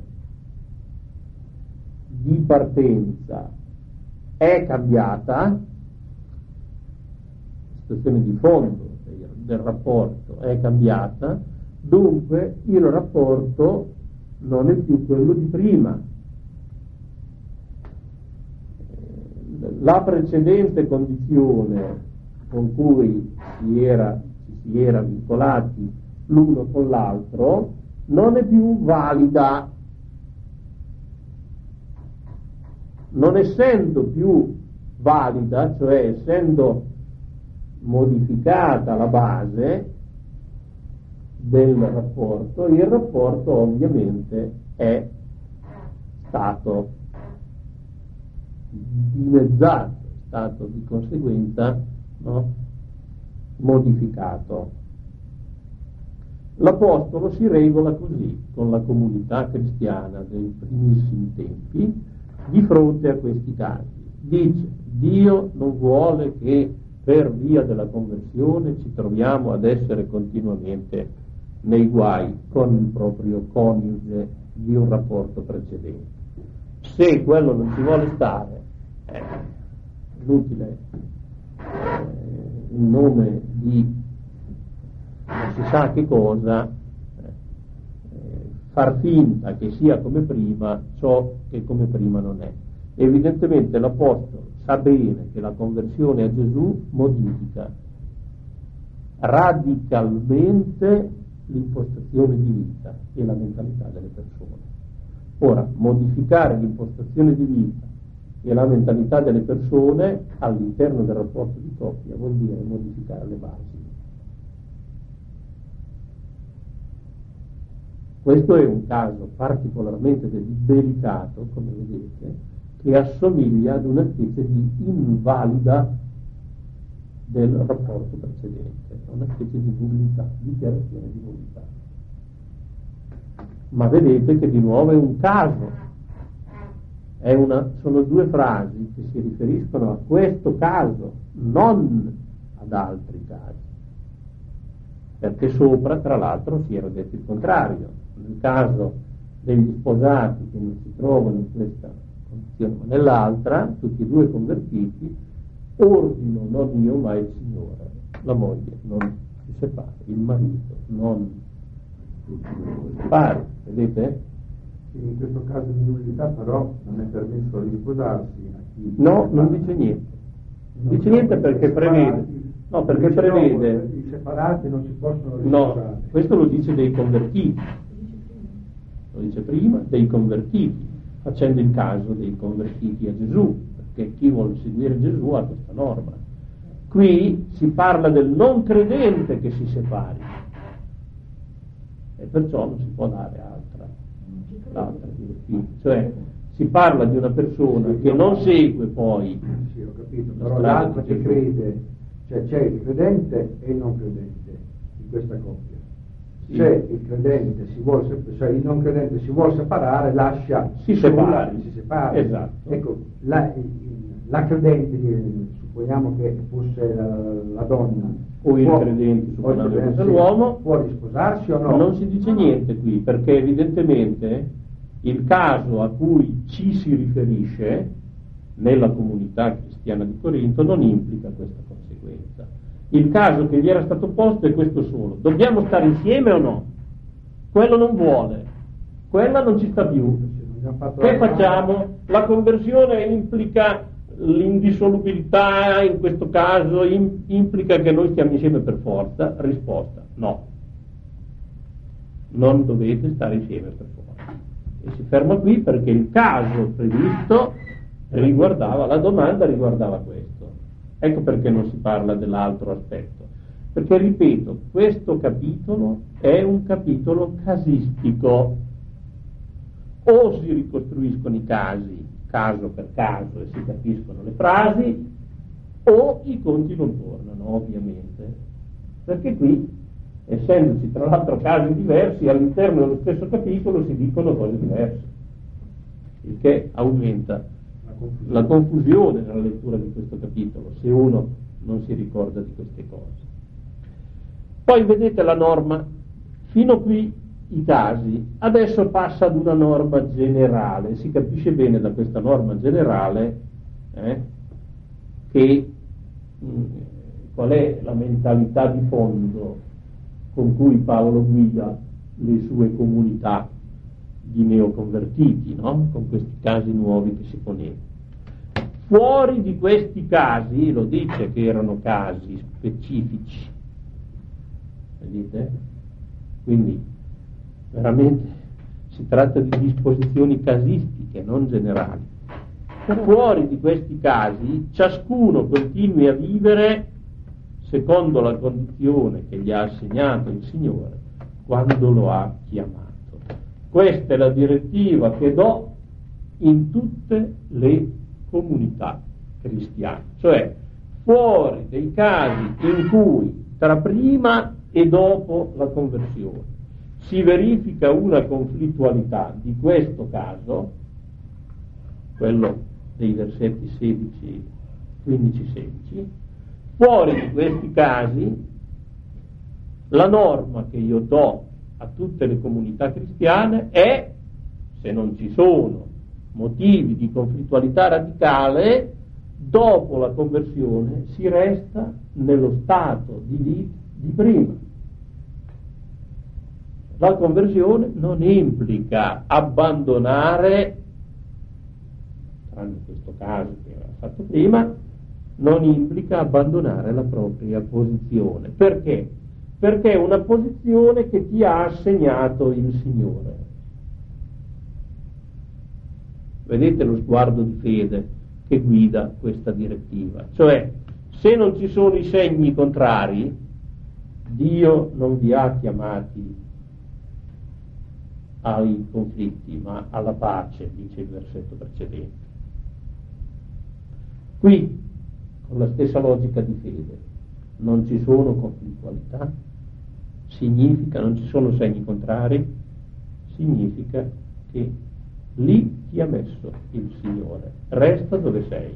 di partenza è cambiata, la situazione di fondo del, del rapporto è cambiata, dunque il rapporto non è più quello di prima. La precedente condizione con cui si era, si era vincolati l'uno con l'altro non è più valida. Non essendo più valida, cioè essendo modificata la base del rapporto, il rapporto ovviamente è stato dimezzato, è stato di conseguenza no, modificato. L'Apostolo si regola così con la comunità cristiana dei primissimi tempi di fronte a questi casi. Dice: Dio non vuole che per via della conversione ci troviamo ad essere continuamente nei guai con il proprio coniuge di un rapporto precedente. Se quello non ci vuole stare, è inutile eh, in nome di non si sa che cosa eh, far finta che sia come prima ciò che come prima non è. Evidentemente l'Apostolo sa bene che la conversione a Gesù modifica radicalmente l'impostazione di vita e la mentalità delle persone. Ora, modificare l'impostazione di vita e la mentalità delle persone all'interno del rapporto di coppia vuol dire modificare le basi. Questo è un caso particolarmente delicato, come vedete, che assomiglia ad una specie di invalida del rapporto precedente, una specie di nullità, dichiarazione di nullità. Ma vedete che di nuovo è un caso, è una, sono due frasi che si riferiscono a questo caso, non ad altri casi, perché sopra, tra l'altro, si era detto il contrario. Nel caso degli sposati che non si trovano in questa condizione ma nell'altra, tutti e due convertiti, ordino non io ma il Signore, la moglie non si separa, il marito non si separa, vedete? In questo caso di nullità però non è permesso risposarsi a chi... No, non dice niente, non dice niente perché prevede, no, perché prevede... I separati non si possono risposare. No, questo lo dice dei convertiti, lo dice prima, dei convertiti, facendo il caso dei convertiti a Gesù, perché chi vuole seguire Gesù ha questa norma. Qui si parla del non credente che si separi e perciò non si può dare altra, l'altra direttiva, cioè si parla di una persona che non segue poi. Sì, ho capito, però l'altra che crede, cioè c'è il credente e il non credente in questa coppia. Sì. Se il credente si vuole, cioè il non credente si vuole separare, lascia si separi, si separa. Esatto. Ecco, la, la credente, supponiamo che fosse la, la donna, o il può, credente, supponiamo che fosse sì, l'uomo, può risposarsi o no? Non si dice niente qui, perché evidentemente il caso a cui ci si riferisce nella comunità cristiana di Corinto non implica questa conseguenza. Il caso che gli era stato posto è questo solo: dobbiamo stare insieme o no? Quello non vuole, quella non ci sta più. Che facciamo? La conversione implica l'indissolubilità, in questo caso in, implica che noi stiamo insieme per forza. Risposta: no, non dovete stare insieme per forza. E si ferma qui perché il caso previsto riguardava, la domanda riguardava questo. Ecco perché non si parla dell'altro aspetto, perché ripeto, questo capitolo è un capitolo casistico. O si ricostruiscono i casi caso per caso e si capiscono le frasi, o i conti non tornano, ovviamente, perché qui, essendoci tra l'altro casi diversi, all'interno dello stesso capitolo si dicono cose diverse, il che aumenta la confusione nella lettura di questo capitolo, se uno non si ricorda di queste cose. Poi vedete la norma, fino qui i casi, adesso passa ad una norma generale. Si capisce bene da questa norma generale eh, che mh, qual è la mentalità di fondo con cui Paolo guida le sue comunità di neoconvertiti, no? Con questi casi nuovi che si ponevano. Fuori di questi casi, lo dice che erano casi specifici, vedete? Quindi veramente si tratta di disposizioni casistiche, non generali. Fuori di questi casi, ciascuno continui a vivere secondo la condizione che gli ha assegnato il Signore quando lo ha chiamato. Questa è la direttiva che do in tutte le comunità cristiane, cioè fuori dei casi in cui tra prima e dopo la conversione si verifica una conflittualità di questo caso, quello dei versetti sedici, quindici, sedici, fuori di questi casi la norma che io do a tutte le comunità cristiane è: se non ci sono motivi di conflittualità radicale, dopo la conversione si resta nello stato di vita di prima. La conversione non implica abbandonare, tranne in questo caso che aveva fatto prima, non implica abbandonare la propria posizione. Perché? Perché è una posizione che ti ha assegnato il Signore. Vedete lo sguardo di fede che guida questa direttiva. Cioè, se non ci sono i segni contrari, Dio non vi ha chiamati ai conflitti, ma alla pace, dice il versetto precedente. Qui, con la stessa logica di fede, non ci sono conflittualità, significa, non ci sono segni contrari, significa che lì ti ha messo il Signore, resta dove sei.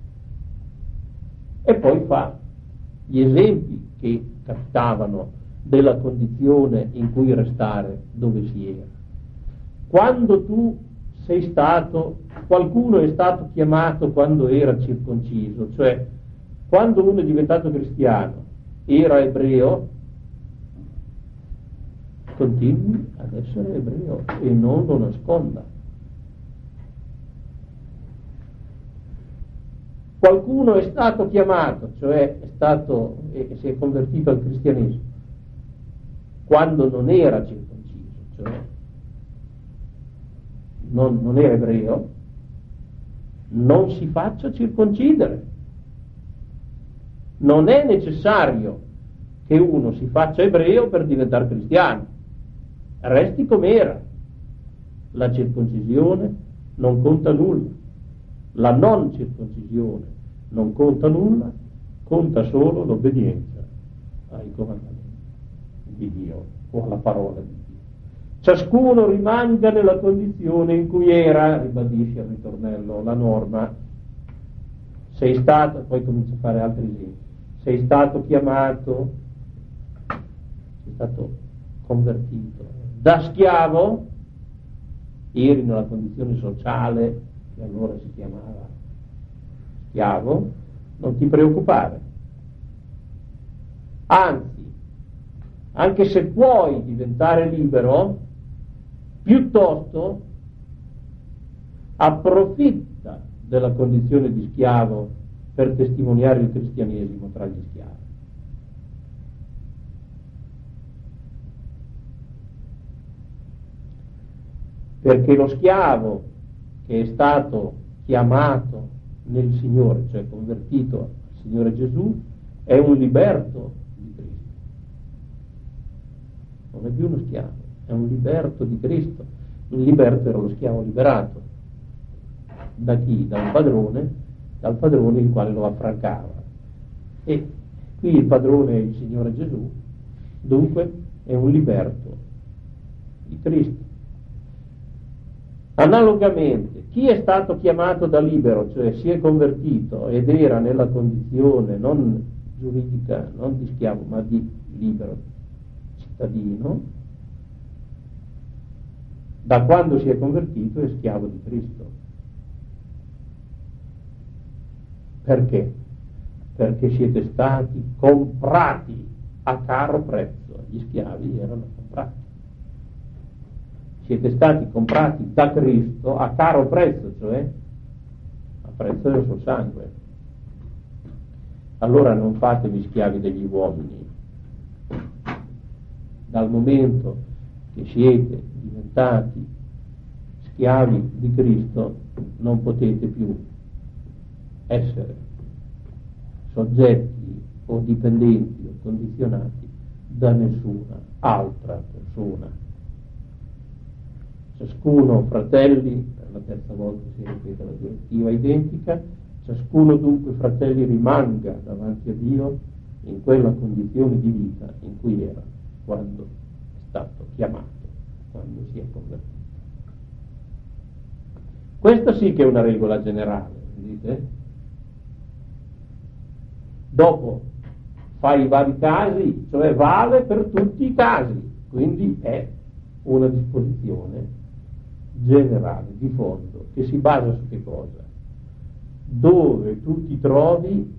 E poi fa gli esempi che capitavano della condizione in cui restare dove si era. Quando tu sei stato, qualcuno è stato chiamato quando era circonciso, cioè quando uno è diventato cristiano, era ebreo, continui ad essere ebreo e non lo nasconda. Qualcuno è stato chiamato, cioè è stato e si è convertito al cristianesimo quando non era circonciso, cioè non, non era ebreo, non si faccia circoncidere. Non è necessario che uno si faccia ebreo per diventare cristiano, resti com'era. La circoncisione non conta nulla, la non circoncisione non conta nulla, conta solo l'obbedienza ai comandamenti di Dio o alla parola di Dio. Ciascuno rimanga nella condizione in cui era, ribadisce il ritornello la norma. Sei stato, poi comincia a fare altri esempi, sei stato chiamato, sei stato convertito da schiavo, eri nella condizione sociale che allora si chiamava schiavo, non ti preoccupare, anzi, anche se puoi diventare libero, piuttosto approfitta della condizione di schiavo per testimoniare il cristianesimo tra gli schiavi. Perché lo schiavo che è stato chiamato nel Signore, cioè convertito al Signore Gesù, è un liberto di Cristo. Non è più uno schiavo, è un liberto di Cristo. Il liberto era lo schiavo liberato. Da chi? Da un padrone, dal padrone il quale lo affrancava. E qui il padrone è il Signore Gesù, dunque è un liberto di Cristo. Analogamente, chi è stato chiamato da libero, cioè si è convertito ed era nella condizione non giuridica, non di schiavo, ma di libero cittadino, da quando si è convertito è schiavo di Cristo. Perché? Perché siete stati comprati a caro prezzo, gli schiavi erano comprati. Siete stati comprati da Cristo a caro prezzo, cioè a prezzo del suo sangue. Allora non fatevi schiavi degli uomini. Dal momento che siete diventati schiavi di Cristo, non potete più essere soggetti o dipendenti o condizionati da nessuna altra persona. Ciascuno, fratelli, per la terza volta si ripete la direttiva identica, ciascuno dunque, fratelli, rimanga davanti a Dio in quella condizione di vita in cui era quando è stato chiamato, quando si è convertito. Questa sì che è una regola generale, dite? Dopo fai i vari casi, cioè vale per tutti i casi, quindi è una disposizione generale, di fondo, che si basa su che cosa? Dove tu ti trovi,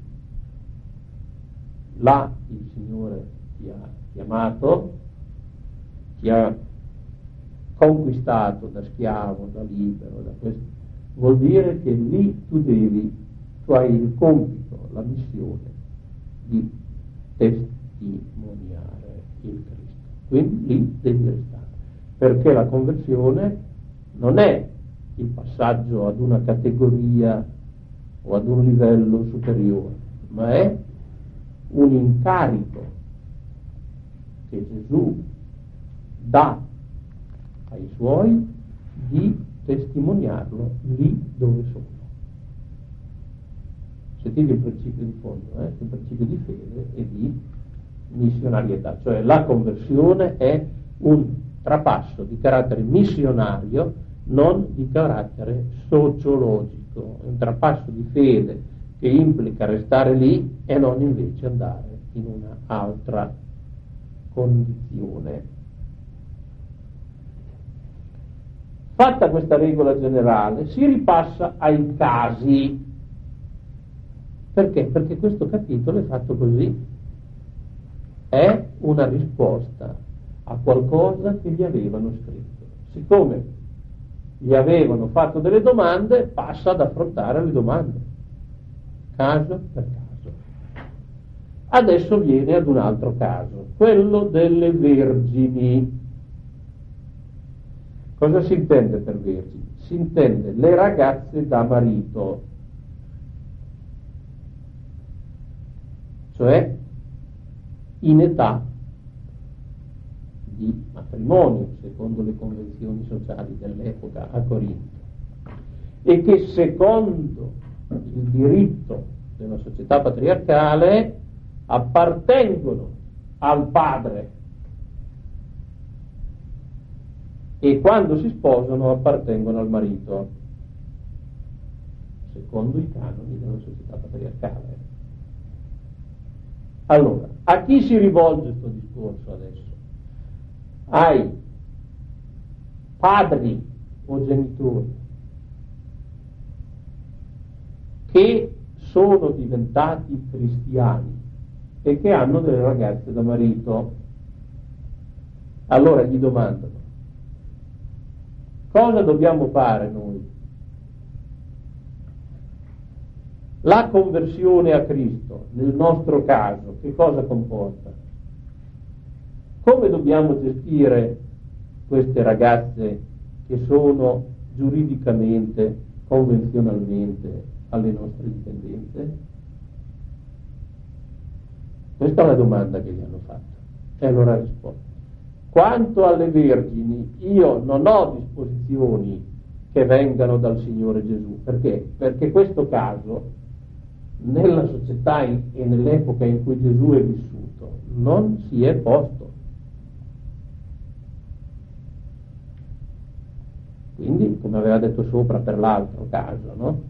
là il Signore ti ha chiamato, ti ha conquistato da schiavo, da libero, da questo. Vuol dire che lì tu devi, tu hai il compito, la missione di testimoniare il Cristo. Quindi lì devi restare, perché la conversione non è il passaggio ad una categoria o ad un livello superiore, ma è un incarico che Gesù dà ai suoi di testimoniarlo lì dove sono. Sentite il principio di fondo, eh? Il principio di fede e di missionarietà, cioè la conversione è un trapasso di carattere missionario, non di carattere sociologico, è un trapasso di fede che implica restare lì e non invece andare in una altra condizione. Fatta questa regola generale, si ripassa ai casi. Perché? Perché questo capitolo è fatto così. È una risposta a qualcosa che gli avevano scritto. Siccome gli avevano fatto delle domande, passa ad affrontare le domande, caso per caso. Adesso viene ad un altro caso, quello delle vergini. Cosa si intende per vergini? Si intende le ragazze da marito, cioè in età di matrimonio, secondo le convenzioni sociali dell'epoca a Corinto, e che secondo il diritto della società patriarcale appartengono al padre e quando si sposano appartengono al marito, secondo i canoni della società patriarcale. Allora, a chi si rivolge questo discorso adesso? Ai padri o genitori che sono diventati cristiani e che hanno delle ragazze da marito. Allora gli domandano: cosa dobbiamo fare noi? La conversione a Cristo, nel nostro caso, che cosa comporta? Come dobbiamo gestire queste ragazze che sono giuridicamente, convenzionalmente alle nostre dipendenze? Questa è la domanda che gli hanno fatto. E allora risponde: quanto alle vergini, io non ho disposizioni che vengano dal Signore Gesù. Perché? Perché questo caso, nella società e nell'epoca in cui Gesù è vissuto, non si è posto. Quindi, come aveva detto sopra per l'altro caso, no?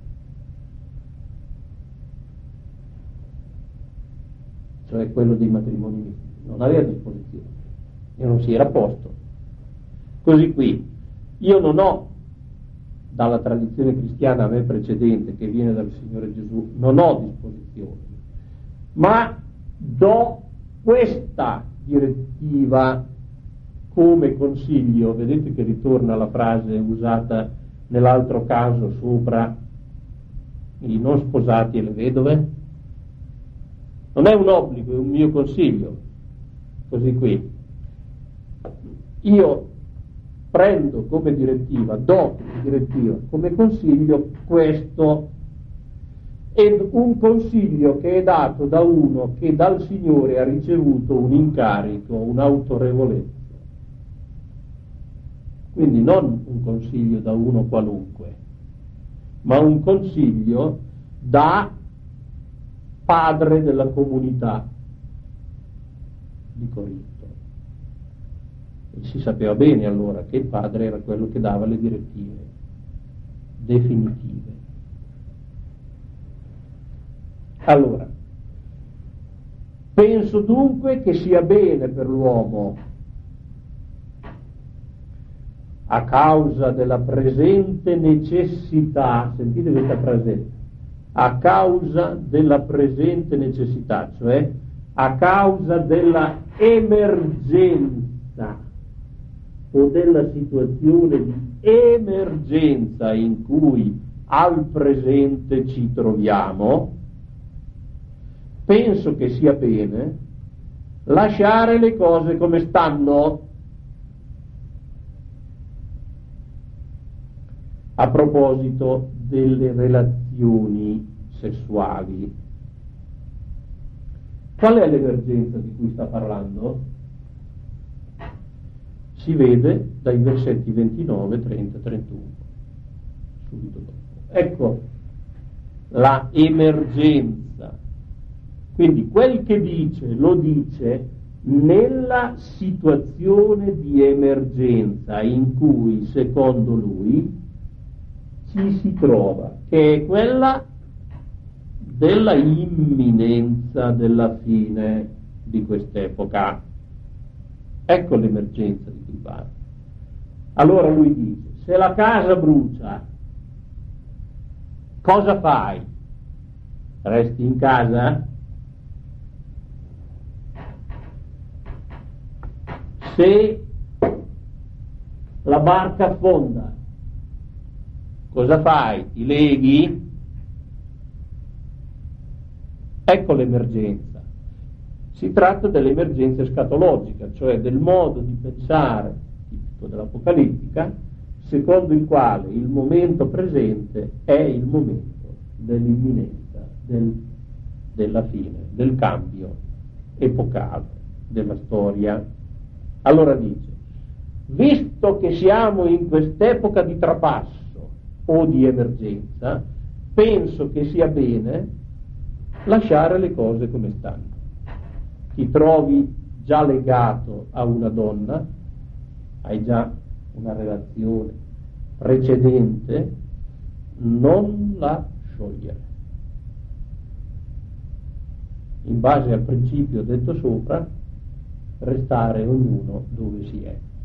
Cioè quello dei matrimoni misti, non aveva disposizione e non si era posto. Così qui, io non ho, dalla tradizione cristiana a me precedente, che viene dal Signore Gesù, non ho disposizioni, ma do questa direttiva come consiglio. Vedete che ritorna la frase usata nell'altro caso sopra, i non sposati e le vedove. Non è un obbligo, è un mio consiglio. Così qui io prendo come direttiva, do come direttiva, come consiglio questo, ed un consiglio che è dato da uno che dal Signore ha ricevuto un incarico, un'autorevolezza. Quindi non un consiglio da uno qualunque, ma un consiglio da padre della comunità di Corinto. E si sapeva bene allora che il padre era quello che dava le direttive definitive. Allora, penso dunque che sia bene per l'uomo a causa della presente necessità, sentite questa frase, a causa della presente necessità, cioè a causa della emergenza o della situazione di emergenza in cui al presente ci troviamo, penso che sia bene lasciare le cose come stanno. A proposito delle relazioni sessuali, qual è l'emergenza di cui sta parlando? Si vede dai versetti ventinove, trenta, trentuno, subito dopo. Ecco la emergenza. Quindi quel che dice lo dice nella situazione di emergenza in cui, secondo lui, ci si trova, che è quella della imminenza della fine di quest'epoca. Ecco l'emergenza di cui parla. Allora lui dice: se la casa brucia, cosa fai? Resti in casa? Se la barca affonda, cosa fai? Ti leghi? Ecco l'emergenza. Si tratta dell'emergenza escatologica, cioè del modo di pensare, tipico dell'Apocalittica, secondo il quale il momento presente è il momento dell'imminenza, del, della fine, del cambio epocale della storia. Allora dice: visto che siamo in quest'epoca di trapasso o di emergenza, penso che sia bene lasciare le cose come stanno. Ti trovi già legato a una donna, hai già una relazione precedente, non la sciogliere. In base al principio detto sopra, restare ognuno dove si è.